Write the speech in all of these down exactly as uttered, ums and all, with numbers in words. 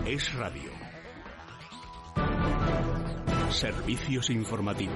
Es Radio. Servicios informativos.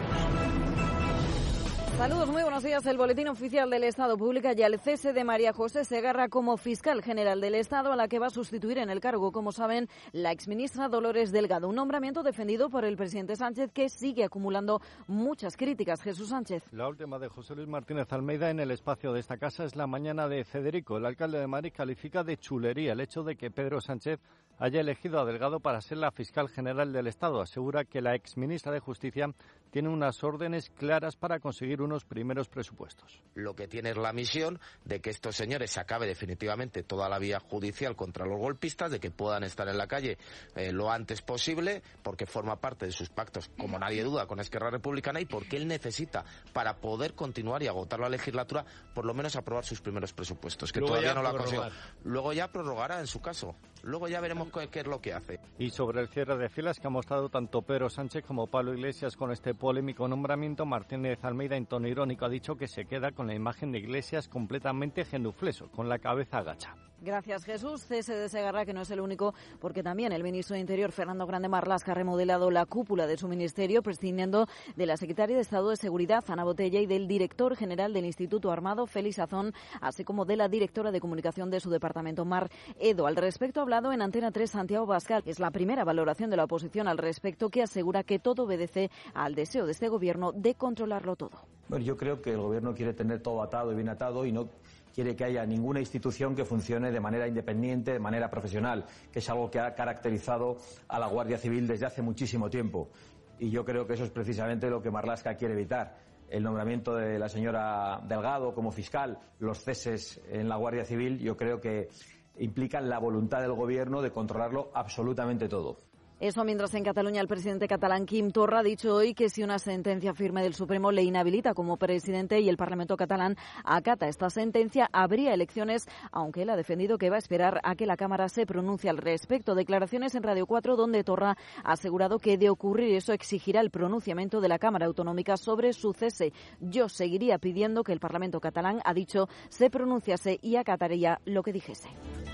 Saludos, muy buenos días. El Boletín Oficial del Estado publica ya el cese de María José Segarra como fiscal general del Estado, a la que va a sustituir en el cargo, como saben, la exministra Dolores Delgado. Un nombramiento defendido por el presidente Sánchez, que sigue acumulando muchas críticas. Jesús Sánchez. La última de José Luis Martínez Almeida en el espacio de esta casa es la mañana de Federico. El alcalde de Madrid califica de chulería el hecho de que Pedro Sánchez haya elegido a Delgado para ser la fiscal general del Estado. Asegura que la exministra de Justicia tiene unas órdenes claras para conseguir unos primeros presupuestos. Lo que tiene es la misión de que estos señores se acabe definitivamente toda la vía judicial contra los golpistas, de que puedan estar en la calle eh, lo antes posible, porque forma parte de sus pactos, como nadie duda, con Esquerra Republicana, y porque él necesita, para poder continuar y agotar la legislatura, por lo menos aprobar sus primeros presupuestos, que Luego todavía no lo ha conseguido. Luego ya prorrogará en su caso. Luego ya veremos qué es lo que hace. Y sobre el cierre de filas que ha mostrado tanto Pedro Sánchez como Pablo Iglesias con este polémico nombramiento, Martínez Almeida, en tono irónico, ha dicho que se queda con la imagen de Iglesias completamente genufleso, con la cabeza agacha. Gracias, Jesús. Cese de Segarra, que no es el único, porque también el ministro de Interior, Fernando Grande Marlaska, ha remodelado la cúpula de su ministerio, prescindiendo de la secretaria de Estado de Seguridad, Ana Botella, y del director general del Instituto Armado, Félix Azón, así como de la directora de comunicación de su departamento, Mar Edo. Al respecto ha hablado en Antena tres Santiago Bascal. Es la primera valoración de la oposición al respecto, que asegura que todo obedece al deseo de este gobierno de controlarlo todo. Bueno, yo creo que el gobierno quiere tener todo atado y bien atado y no quiere que haya ninguna institución que funcione de manera independiente, de manera profesional, que es algo que ha caracterizado a la Guardia Civil desde hace muchísimo tiempo. Y yo creo que eso es precisamente lo que Marlaska quiere evitar. El nombramiento de la señora Delgado como fiscal, los ceses en la Guardia Civil, yo creo que implican la voluntad del gobierno de controlarlo absolutamente todo. Eso mientras en Cataluña el presidente catalán Quim Torra ha dicho hoy que si una sentencia firme del Supremo le inhabilita como presidente y el Parlamento catalán acata esta sentencia, habría elecciones, aunque él ha defendido que va a esperar a que la Cámara se pronuncie al respecto. Declaraciones en Radio cuatro donde Torra ha asegurado que de ocurrir eso exigirá el pronunciamiento de la Cámara Autonómica sobre su cese. Yo seguiría pidiendo que el Parlamento catalán, ha dicho, se pronunciase y acataría lo que dijese.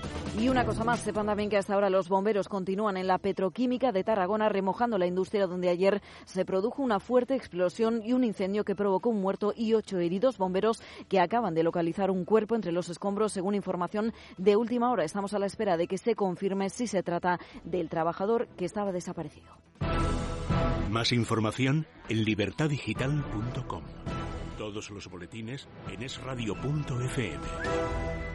Y una cosa más, sepan también que hasta ahora los bomberos continúan en la petroquímica de Tarragona remojando la industria, donde ayer se produjo una fuerte explosión y un incendio que provocó un muerto y ocho heridos. Bomberos que acaban de localizar un cuerpo entre los escombros, según información de última hora. Estamos a la espera de que se confirme si se trata del trabajador que estaba desaparecido. Más información en libertad digital punto com. Todos los boletines en es radio punto efe eme.